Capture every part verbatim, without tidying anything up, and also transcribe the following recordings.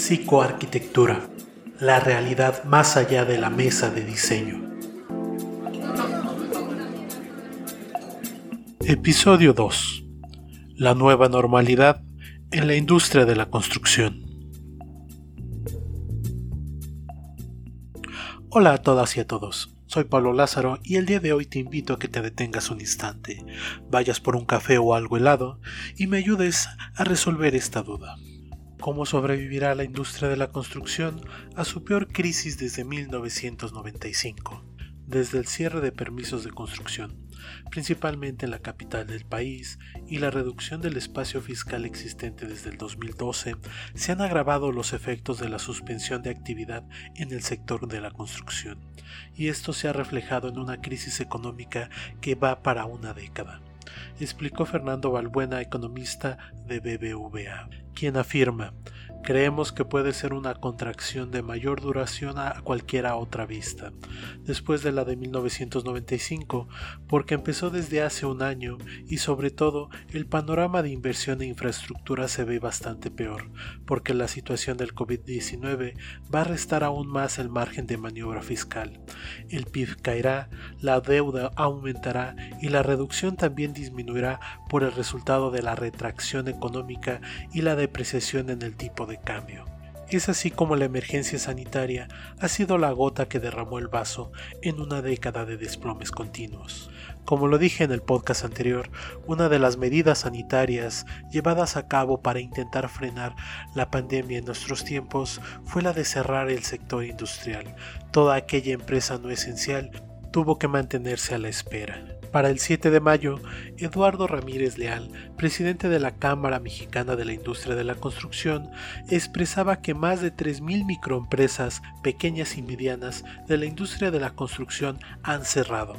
Psicoarquitectura, la realidad más allá de la mesa de diseño. Episodio dos. La nueva normalidad en la industria de la construcción. Hola a todas y a todos. Soy Pablo Lázaro y el día de hoy te invito a que te detengas un instante, vayas por un café o algo helado y me ayudes a resolver esta duda. ¿Cómo sobrevivirá la industria de la construcción a su peor crisis desde mil novecientos noventa y cinco? Desde el cierre de permisos de construcción, principalmente en la capital del país, y la reducción del espacio fiscal existente desde el dos mil doce, se han agravado los efectos de la suspensión de actividad en el sector de la construcción, y esto se ha reflejado en una crisis económica que va para una década, explicó Fernando Balbuena, economista de B B V A, quien afirma: creemos que puede ser una contracción de mayor duración a cualquiera otra vista, después de la de mil novecientos noventa y cinco, porque empezó desde hace un año y sobre todo el panorama de inversión en infraestructura se ve bastante peor, porque la situación del COVID diecinueve va a restar aún más el margen de maniobra fiscal. El P I B caerá, la deuda aumentará y la reducción también disminuirá por el resultado de la retracción económica y la depreciación en el tipo de cambio. Es así como la emergencia sanitaria ha sido la gota que derramó el vaso en una década de desplomes continuos. Como lo dije en el podcast anterior, una de las medidas sanitarias llevadas a cabo para intentar frenar la pandemia en nuestros tiempos fue la de cerrar el sector industrial. Toda aquella empresa no esencial tuvo que mantenerse a la espera. Para el siete de mayo, Eduardo Ramírez Leal, presidente de la Cámara Mexicana de la Industria de la Construcción, expresaba que más de tres mil microempresas pequeñas y medianas de la industria de la construcción han cerrado,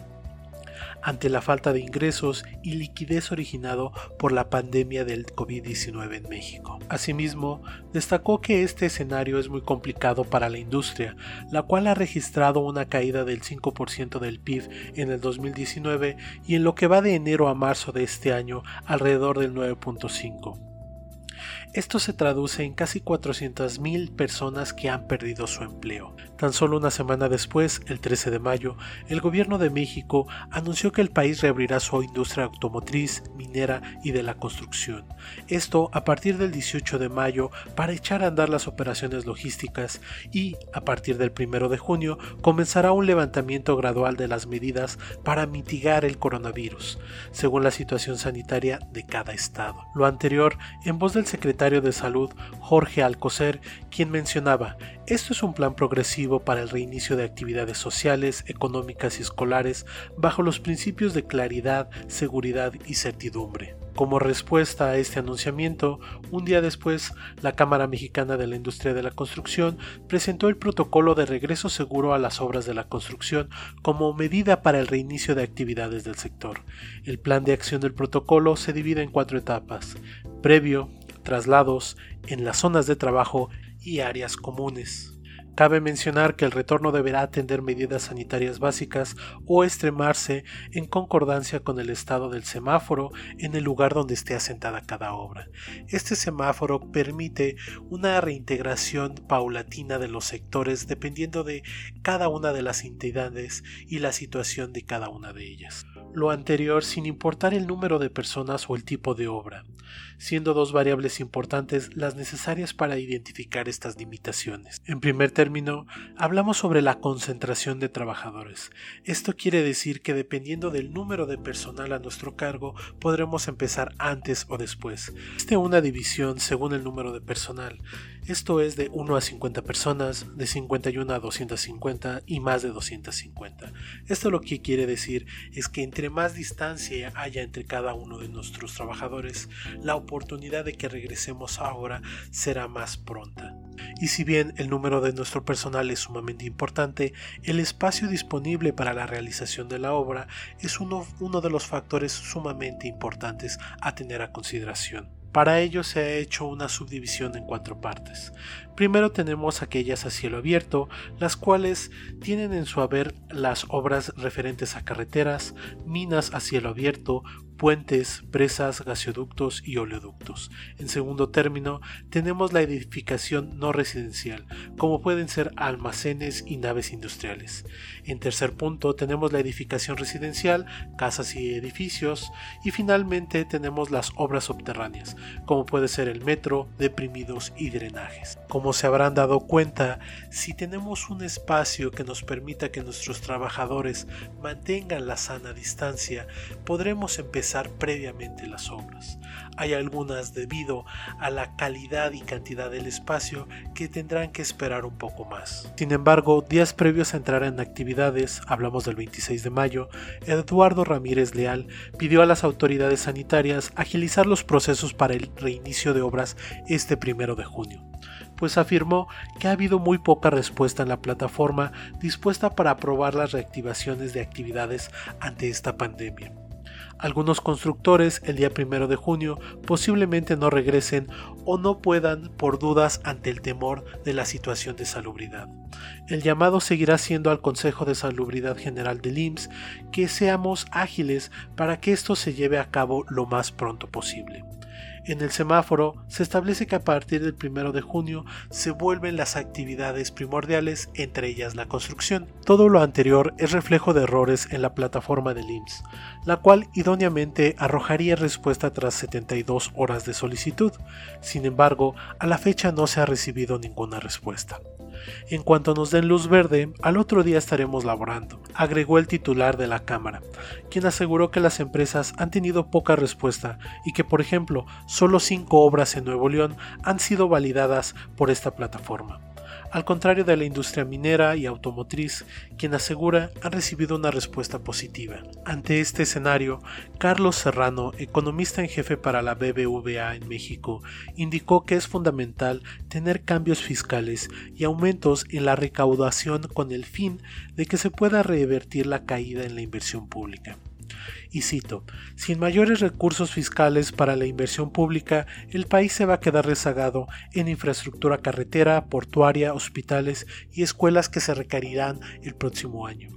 ante la falta de ingresos y liquidez originado por la pandemia del COVID diecinueve en México. Asimismo, destacó que este escenario es muy complicado para la industria, la cual ha registrado una caída del cinco por ciento del P I B en el dos mil diecinueve y en lo que va de enero a marzo de este año alrededor del nueve punto cinco por ciento. Esto se traduce en casi cuatrocientas mil personas que han perdido su empleo. Tan solo una semana después, el trece de mayo, el gobierno de México anunció que el país reabrirá su industria automotriz, minera y de la construcción. Esto a partir del dieciocho de mayo para echar a andar las operaciones logísticas y, a partir del primero de junio, comenzará un levantamiento gradual de las medidas para mitigar el coronavirus, según la situación sanitaria de cada estado. Lo anterior, en voz del secretario de Salud, Jorge Alcocer, quien mencionaba: esto es un plan progresivo para el reinicio de actividades sociales, económicas y escolares bajo los principios de claridad, seguridad y certidumbre. Como respuesta a este anunciamiento, un día después, la Cámara Mexicana de la Industria de la Construcción presentó el protocolo de regreso seguro a las obras de la construcción como medida para el reinicio de actividades del sector. El plan de acción del protocolo se divide en cuatro etapas: previo, traslados, en las zonas de trabajo y áreas comunes. Cabe mencionar que el retorno deberá atender medidas sanitarias básicas o extremarse en concordancia con el estado del semáforo en el lugar donde esté asentada cada obra. Este semáforo permite una reintegración paulatina de los sectores dependiendo de cada una de las entidades y la situación de cada una de ellas. Lo anterior sin importar el número de personas o el tipo de obra, siendo dos variables importantes las necesarias para identificar estas limitaciones. En primer término, hablamos sobre la concentración de trabajadores. Esto quiere decir que dependiendo del número de personal a nuestro cargo, podremos empezar antes o después. Existe una división según el número de personal. Esto es de uno a cincuenta personas, de cincuenta y uno a doscientas cincuenta y más de doscientas cincuenta. Esto lo que quiere decir es que entre más distancia haya entre cada uno de nuestros trabajadores, la oportunidad de que regresemos ahora será más pronta. Y si bien el número de nuestro personal es sumamente importante, el espacio disponible para la realización de la obra es uno, uno de los factores sumamente importantes a tener a consideración. Para ello se ha hecho una subdivisión en cuatro partes. Primero tenemos aquellas a cielo abierto, las cuales tienen en su haber las obras referentes a carreteras, minas a cielo abierto, puentes, presas, gasoductos y oleoductos. En segundo término, tenemos la edificación no residencial, como pueden ser almacenes y naves industriales. En tercer punto, tenemos la edificación residencial, casas y edificios, y finalmente tenemos las obras subterráneas, como puede ser el metro, deprimidos y drenajes. Como se habrán dado cuenta, si tenemos un espacio que nos permita que nuestros trabajadores mantengan la sana distancia, podremos empezar previamente las obras. Hay algunas debido a la calidad y cantidad del espacio que tendrán que esperar un poco más. Sin embargo, días previos a entrar en actividades, hablamos del veintiséis de mayo, Eduardo Ramírez Leal pidió a las autoridades sanitarias agilizar los procesos para el reinicio de obras este primero de junio, pues afirmó que ha habido muy poca respuesta en la plataforma dispuesta para aprobar las reactivaciones de actividades ante esta pandemia. Algunos constructores el día primero de junio posiblemente no regresen o no puedan por dudas ante el temor de la situación de salubridad. El llamado seguirá siendo al Consejo de Salubridad General del I M S S que seamos ágiles para que esto se lleve a cabo lo más pronto posible. En el semáforo se establece que a partir del primero de junio se vuelven las actividades primordiales, entre ellas la construcción. Todo lo anterior es reflejo de errores en la plataforma del I M S S, la cual idóneamente arrojaría respuesta tras setenta y dos horas de solicitud. Sin embargo, a la fecha no se ha recibido ninguna respuesta. En cuanto nos den luz verde, al otro día estaremos laborando, agregó el titular de la Cámara, quien aseguró que las empresas han tenido poca respuesta y que, por ejemplo, solo cinco obras en Nuevo León han sido validadas por esta plataforma, al contrario de la industria minera y automotriz, quien asegura han recibido una respuesta positiva. Ante este escenario, Carlos Serrano, economista en jefe para la B B V A en México, indicó que es fundamental tener cambios fiscales y aumentos en la recaudación con el fin de que se pueda revertir la caída en la inversión pública. Y cito: sin mayores recursos fiscales para la inversión pública, el país se va a quedar rezagado en infraestructura carretera, portuaria, hospitales y escuelas que se requerirán el próximo año.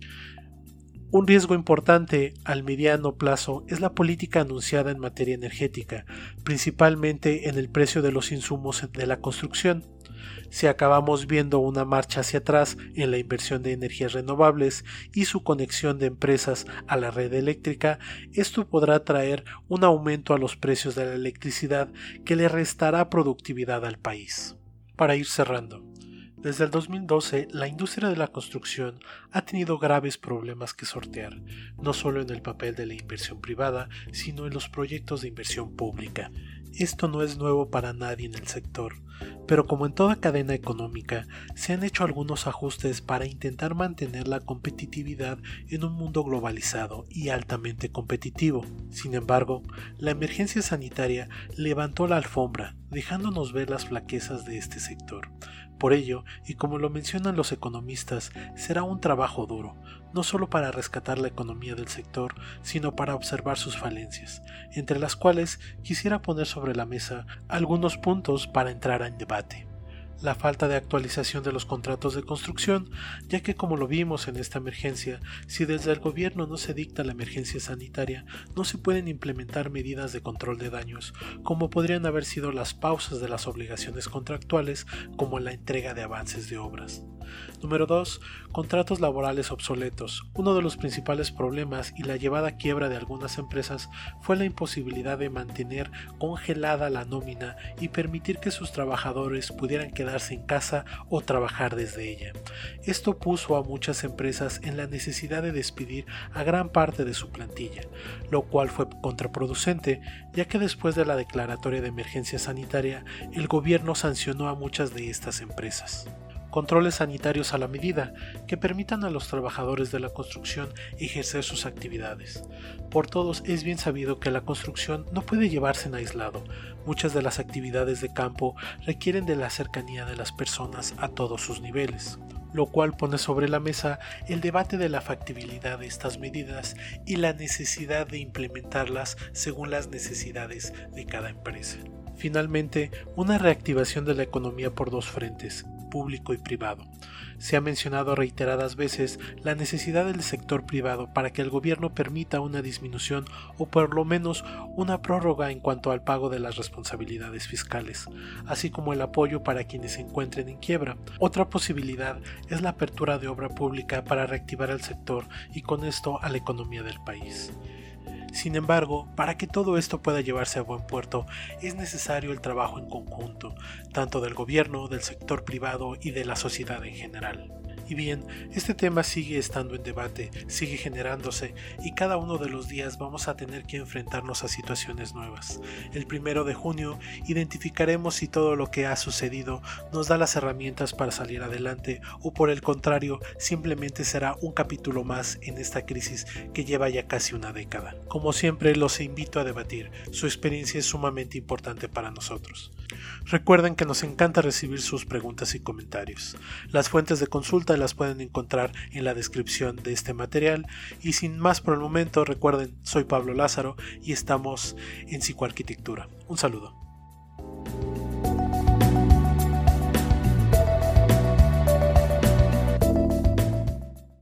Un riesgo importante al mediano plazo es la política anunciada en materia energética, principalmente en el precio de los insumos de la construcción. Si acabamos viendo una marcha hacia atrás en la inversión de energías renovables y su conexión de empresas a la red eléctrica, esto podrá traer un aumento a los precios de la electricidad que le restará productividad al país. Para ir cerrando, desde el dos mil doce, la industria de la construcción ha tenido graves problemas que sortear, no solo en el papel de la inversión privada, sino en los proyectos de inversión pública. Esto no es nuevo para nadie en el sector, pero como en toda cadena económica, se han hecho algunos ajustes para intentar mantener la competitividad en un mundo globalizado y altamente competitivo. Sin embargo, la emergencia sanitaria levantó la alfombra, dejándonos ver las flaquezas de este sector. Por ello, y como lo mencionan los economistas, será un trabajo duro, no solo para rescatar la economía del sector, sino para observar sus falencias, entre las cuales quisiera poner sobre la mesa algunos puntos para entrar en debate. La falta de actualización de los contratos de construcción, ya que como lo vimos en esta emergencia, si desde el gobierno no se dicta la emergencia sanitaria, no se pueden implementar medidas de control de daños, como podrían haber sido las pausas de las obligaciones contractuales, como la entrega de avances de obras. Número dos. Contratos laborales obsoletos. Uno de los principales problemas y la llevada a quiebra de algunas empresas fue la imposibilidad de mantener congelada la nómina y permitir que sus trabajadores pudieran quedarse en casa o trabajar desde ella. Esto puso a muchas empresas en la necesidad de despedir a gran parte de su plantilla, lo cual fue contraproducente, ya que después de la declaratoria de emergencia sanitaria, el gobierno sancionó a muchas de estas empresas. Controles sanitarios a la medida, que permitan a los trabajadores de la construcción ejercer sus actividades. Por todos es bien sabido que la construcción no puede llevarse en aislado. Muchas de las actividades de campo requieren de la cercanía de las personas a todos sus niveles, lo cual pone sobre la mesa el debate de la factibilidad de estas medidas y la necesidad de implementarlas según las necesidades de cada empresa. Finalmente, una reactivación de la economía por dos frentes, público y privado. Se ha mencionado reiteradas veces la necesidad del sector privado para que el gobierno permita una disminución o por lo menos una prórroga en cuanto al pago de las responsabilidades fiscales, así como el apoyo para quienes se encuentren en quiebra. Otra posibilidad es la apertura de obra pública para reactivar el sector y con esto a la economía del país. Sin embargo, para que todo esto pueda llevarse a buen puerto, es necesario el trabajo en conjunto, tanto del gobierno, del sector privado y de la sociedad en general. Y bien, este tema sigue estando en debate, sigue generándose y cada uno de los días vamos a tener que enfrentarnos a situaciones nuevas. El primero de junio identificaremos si todo lo que ha sucedido nos da las herramientas para salir adelante o por el contrario simplemente será un capítulo más en esta crisis que lleva ya casi una década. Como siempre los invito a debatir, su experiencia es sumamente importante para nosotros. Recuerden que nos encanta recibir sus preguntas y comentarios. Las fuentes de consulta las pueden encontrar en la descripción de este material y sin más por el momento recuerden, soy Pablo Lázaro y estamos en Psicoarquitectura. Un saludo.